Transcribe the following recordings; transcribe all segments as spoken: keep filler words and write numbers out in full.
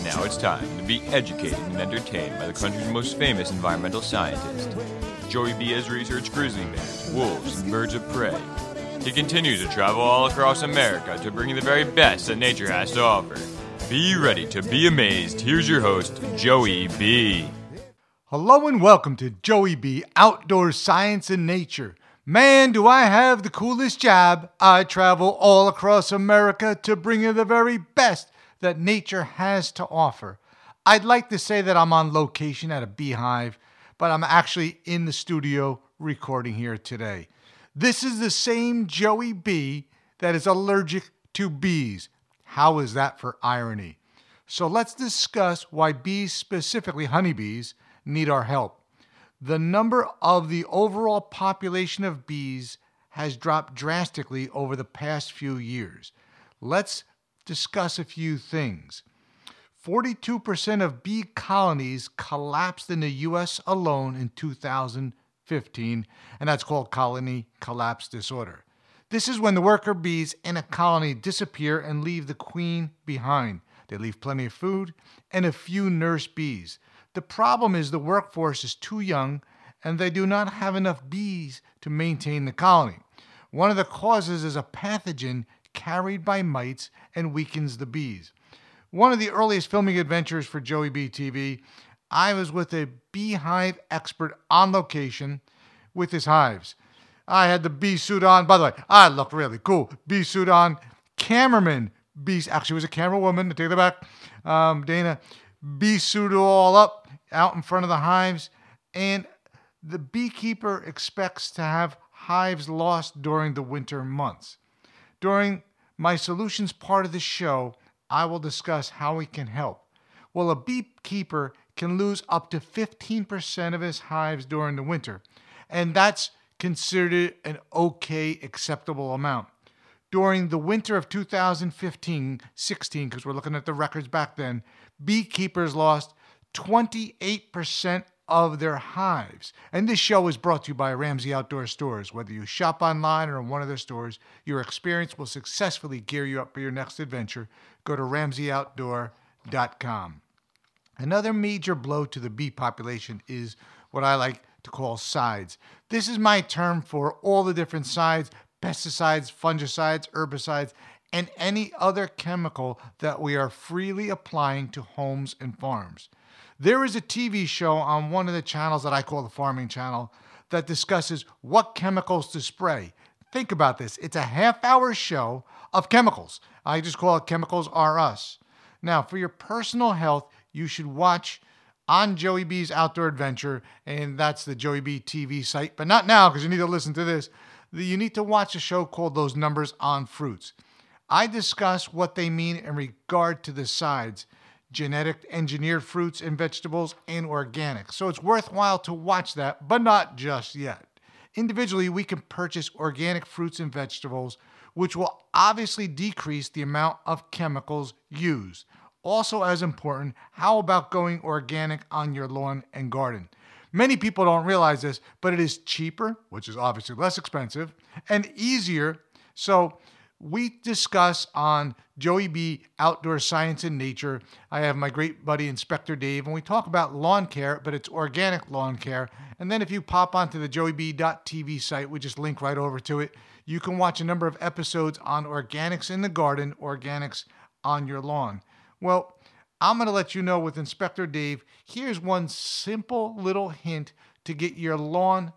Now it's time to be educated and entertained by the country's most famous environmental scientist. Joey B has researched grizzly bears, wolves, and birds of prey. He continues to travel all across America to bring you the very best that nature has to offer. Be ready to be amazed. Here's your host, Joey B. Hello and welcome to Joey B, Outdoor Science and Nature. Man, do I have the coolest job. I travel all across America to bring you the very best that nature has to offer. I'd like to say that I'm on location at a beehive, but I'm actually in the studio recording here today. This is the same Joey B that is allergic to bees. How is that for irony? So let's discuss why bees, specifically honeybees, need our help. The number of the overall population of bees has dropped drastically over the past few years. Let's discuss a few things. forty-two percent of bee colonies collapsed in the U S alone in two thousand fifteen, and that's called colony collapse disorder. This is when the worker bees in a colony disappear and leave the queen behind. They leave plenty of food and a few nurse bees. The problem is the workforce is too young and they do not have enough bees to maintain the colony. One of the causes is a pathogen carried by mites and weakens the bees. One of the earliest filming adventures for Joey B T V, I was with a beehive expert on location with his hives. I had the bee suit on. By the way, I looked really cool. Bee suit on. Cameraman, bee, actually was a camera woman, to take that back. Um, Dana, bee suit all up out in front of the hives. And the beekeeper expects to have hives lost during the winter months. During my solutions part of the show, I will discuss how we can help. Well, a beekeeper can lose up to fifteen percent of his hives during the winter, and that's considered an okay, acceptable amount. During the winter of two thousand fifteen sixteen, because we're looking at the records back then, beekeepers lost twenty-eight percent of their hives. And this show is brought to you by Ramsey Outdoor Stores. Whether you shop online or in one of their stores, your experience will successfully gear you up for your next adventure. Go to ramsey outdoor dot com. Another major blow to the bee population is what I like to call sides. This is my term for all the different sides, pesticides, fungicides, herbicides, and any other chemical that we are freely applying to homes and farms. There is a T V show on one of the channels that I call the Farming Channel that discusses what chemicals to spray. Think about this. It's a half-hour show of chemicals. I just call it Chemicals Are Us. Now, for your personal health, you should watch on Joey B's Outdoor Adventure, and that's the Joey B T V site, but not now because you need to listen to this. You need to watch a show called Those Numbers on Fruits. I discuss what they mean in regard to the sides, genetic engineered fruits and vegetables, and organic. So it's worthwhile to watch that, but not just yet. Individually, we can purchase organic fruits and vegetables, which will obviously decrease the amount of chemicals used. Also as important, how about going organic on your lawn and garden? Many people don't realize this, but it is cheaper, which is obviously less expensive, and easier. So we discuss on Joey B Outdoor Science and Nature. I have my great buddy Inspector Dave, and we talk about lawn care, but it's organic lawn care. And then if you pop onto the joey b dot t v site, we just link right over to it. You can watch a number of episodes on organics in the garden, organics on your lawn. Well, I'm going to let you know with Inspector Dave, here's one simple little hint to get your lawn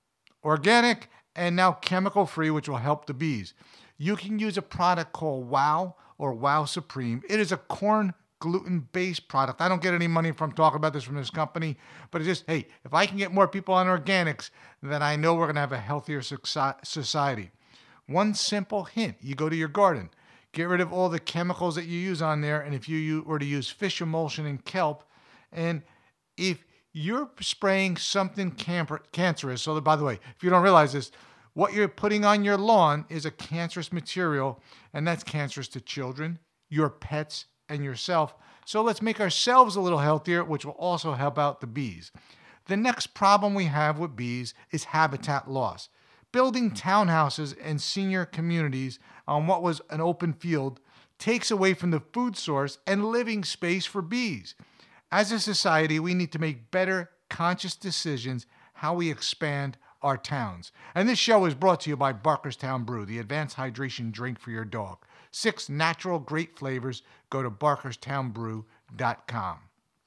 organic and now chemical-free, which will help the bees. You can use a product called Wow or Wow Supreme. It is a corn gluten-based product. I don't get any money from talking about this from this company, but it's just, hey, if I can get more people on organics, then I know we're going to have a healthier society. One simple hint, you go to your garden, get rid of all the chemicals that you use on there, and if you were to use fish emulsion and kelp, and if you're spraying something camper- cancerous, so that, by the way, if you don't realize this, what you're putting on your lawn is a cancerous material, and that's cancerous to children, your pets, and yourself. So let's make ourselves a little healthier, which will also help out the bees. The next problem we have with bees is habitat loss. Building townhouses and senior communities on what was an open field takes away from the food source and living space for bees. As a society, we need to make better, conscious decisions how we expand our towns. And this show is brought to you by Barkerstown Brew, the advanced hydration drink for your dog. Six natural, great flavors. Go to barkerstown brew dot com.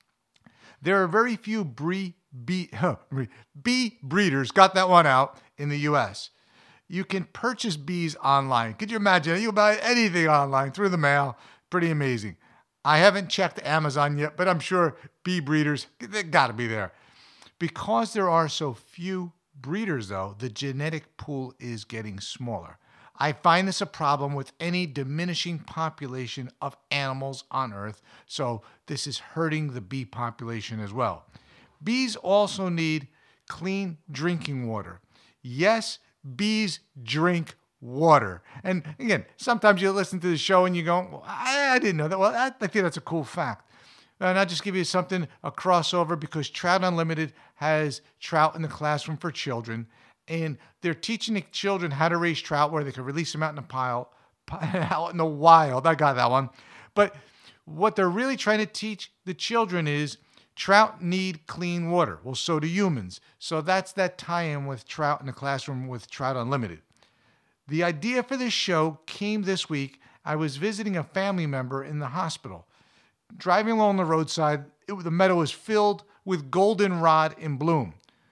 There are very few bee, bee, huh, bee breeders, got that one out, in the U S. You can purchase bees online. Could you imagine? You buy anything online through the mail. Pretty amazing. I haven't checked Amazon yet, but I'm sure bee breeders, they got to be there. Because there are so few breeders, though, the genetic pool is getting smaller. I find this a problem with any diminishing population of animals on Earth, so this is hurting the bee population as well. Bees also need clean drinking water. Yes, bees drink water. And again, sometimes you listen to the show and you go, well, I, I didn't know that. Well, I, I think that's a cool fact. And I'll just give you something, a crossover, because Trout Unlimited has trout in the classroom for children. And they're teaching the children how to raise trout where they can release them out in the pile, out in the wild. I got that one. But what they're really trying to teach the children is trout need clean water. Well, so do humans. So that's that tie-in with Trout in the Classroom with Trout Unlimited. The idea for this show came this week. I was visiting a family member in the hospital. Driving along the roadside, it, the meadow was filled with goldenrod in bloom.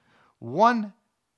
One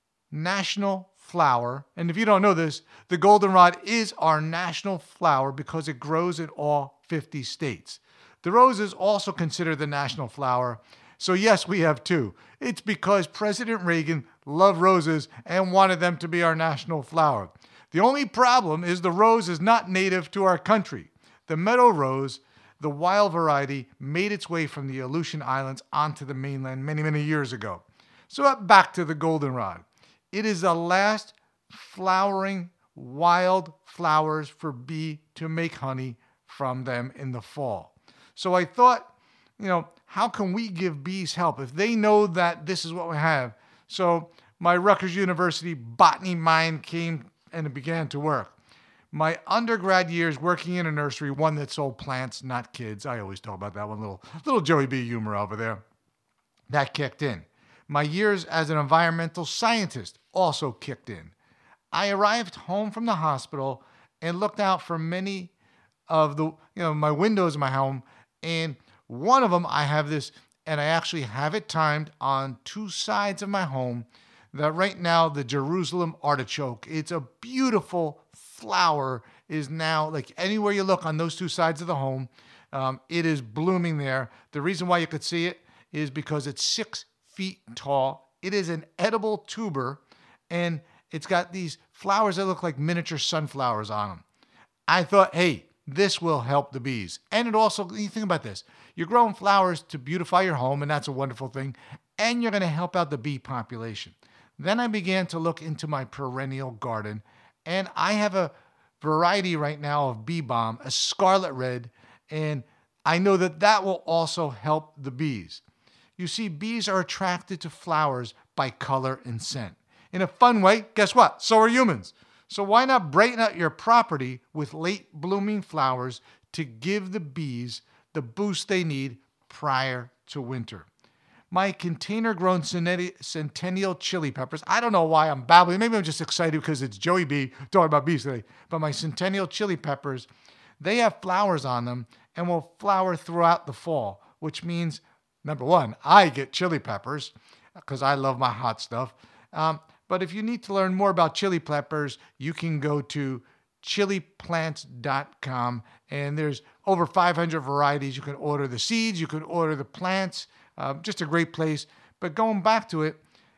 national flower, and if you don't know this, the goldenrod is our national flower because it grows in all fifty states. The rose is also considered the national flower. So yes, we have two. It's because President Reagan loved roses and wanted them to be our national flower. The only problem is the rose is not native to our country. The meadow rose, the wild variety, made its way from the Aleutian Islands onto the mainland many, many years ago. So back to the goldenrod. It is the last flowering wild flowers for bee to make honey from them in the fall. So I thought, you know, how can we give bees help if they know that this is what we have? So my Rutgers University botany mind came and it began to work. My undergrad years working in a nursery, one that sold plants, not kids. I always talk about that one, little, little Joey B humor over there. That kicked in. My years as an environmental scientist also kicked in. I arrived home from the hospital and looked out for many of the, you know, my windows in my home. And one of them, I have this, and I actually have it timed on two sides of my home, that right now, the Jerusalem artichoke, it's a beautiful flower, is now, like anywhere you look on those two sides of the home, um, it is blooming there. The reason why you could see it is because it's six feet tall. It is an edible tuber, and it's got these flowers that look like miniature sunflowers on them. I thought, hey, this will help the bees. And it also, you think about this, you're growing flowers to beautify your home, and that's a wonderful thing, and you're going to help out the bee population. Then I began to look into my perennial garden, and I have a variety right now of bee balm, a scarlet red, and I know that that will also help the bees. You see, bees are attracted to flowers by color and scent. In a fun way, guess what? So are humans. So why not brighten up your property with late blooming flowers to give the bees the boost they need prior to winter? My container-grown centennial chili peppers, I don't know why I'm babbling. Maybe I'm just excited because it's Joey B talking about bees today. But my centennial chili peppers, they have flowers on them and will flower throughout the fall, which means, number one, I get chili peppers because I love my hot stuff. Um, but if you need to learn more about chili peppers, you can go to chili plants dot com, and there's over five hundred varieties. You can order the seeds, you can order the plants. Uh, just a great place. But going back to it,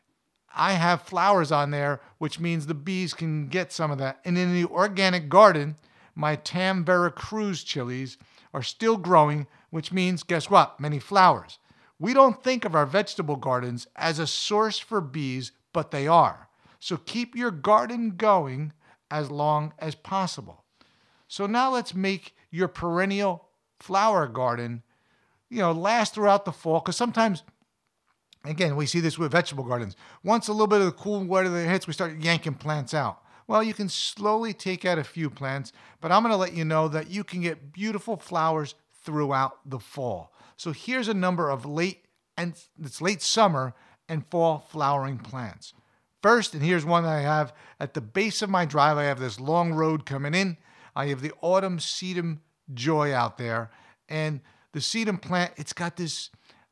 I have flowers on there, which means the bees can get some of that. And in the organic garden, my Tam Veracruz chilies are still growing, which means, guess what? Many flowers. We don't think of our vegetable gardens as a source for bees, but they are. So keep your garden going as long as possible. So now let's make your perennial flower garden, you know, last throughout the fall, because sometimes, again, we see this with vegetable gardens. Once a little bit of the cool weather hits, we start yanking plants out. Well, you can slowly take out a few plants, but I'm going to let you know that you can get beautiful flowers throughout the fall. So here's a number of late and it's late summer and fall flowering plants. First, and here's one that I have at the base of my drive. I have this long road coming in. I have the autumn sedum joy out there. And the sedum plant, it's got this,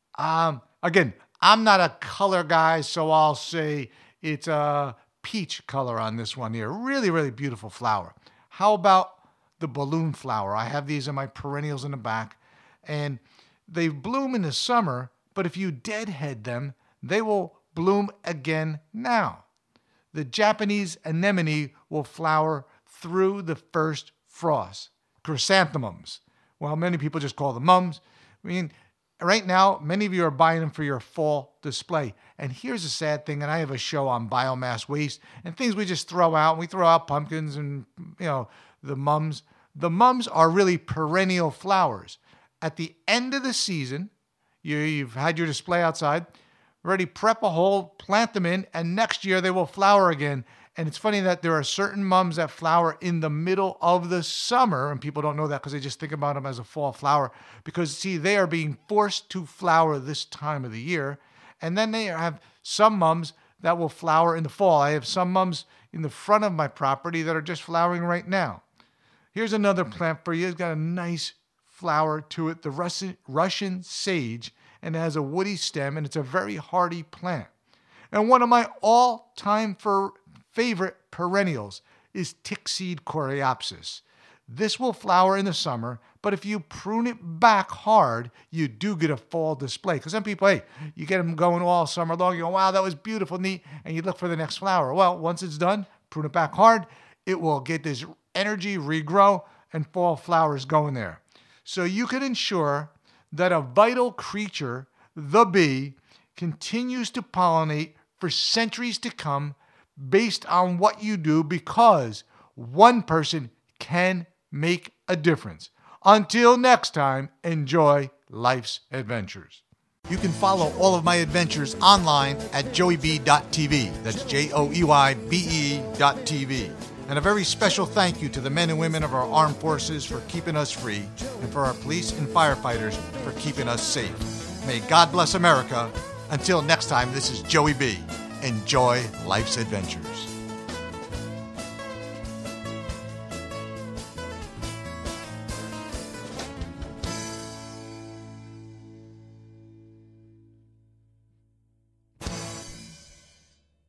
um, again, I'm not a color guy, so I'll say it's a peach color on this one here. Really, really beautiful flower. How about the balloon flower? I have these in my perennials in the back. And they bloom in the summer, but if you deadhead them, they will bloom again now. The Japanese anemone will flower through the first frost. Chrysanthemums. Well, many people just call them mums. I mean, right now, many of you are buying them for your fall display. And here's a sad thing, and I have a show on biomass waste and things we just throw out. We throw out pumpkins and, you know, the mums. The mums are really perennial flowers. At the end of the season, you, you've had your display outside, already prep a hole, plant them in, and next year they will flower again. And it's funny that there are certain mums that flower in the middle of the summer, and people don't know that because they just think about them as a fall flower, because, see, they are being forced to flower this time of the year. And then they have some mums that will flower in the fall. I have some mums in the front of my property that are just flowering right now. Here's another plant for you. It's got a nice flower to it, the Russian, Russian sage, and it has a woody stem, and it's a very hardy plant. And one of my all-time for favorite perennials is tickseed coreopsis. This will flower in the summer, but if you prune it back hard, you do get a fall display. Because some people, hey, you get them going all summer long, you go, wow, that was beautiful, neat, and you look for the next flower. Well, once it's done, prune it back hard, it will get this energy, regrow, and fall flowers going there. So you can ensure that a vital creature, the bee, continues to pollinate for centuries to come based on what you do, because one person can make a difference. Until next time, enjoy life's adventures. You can follow all of my adventures online at joey b dot t v. That's J O E Y B E dot T V. And a very special thank you to the men and women of our armed forces for keeping us free, and for our police and firefighters for keeping us safe. May God bless America. Until next time, this is Joey B. Enjoy life's adventures.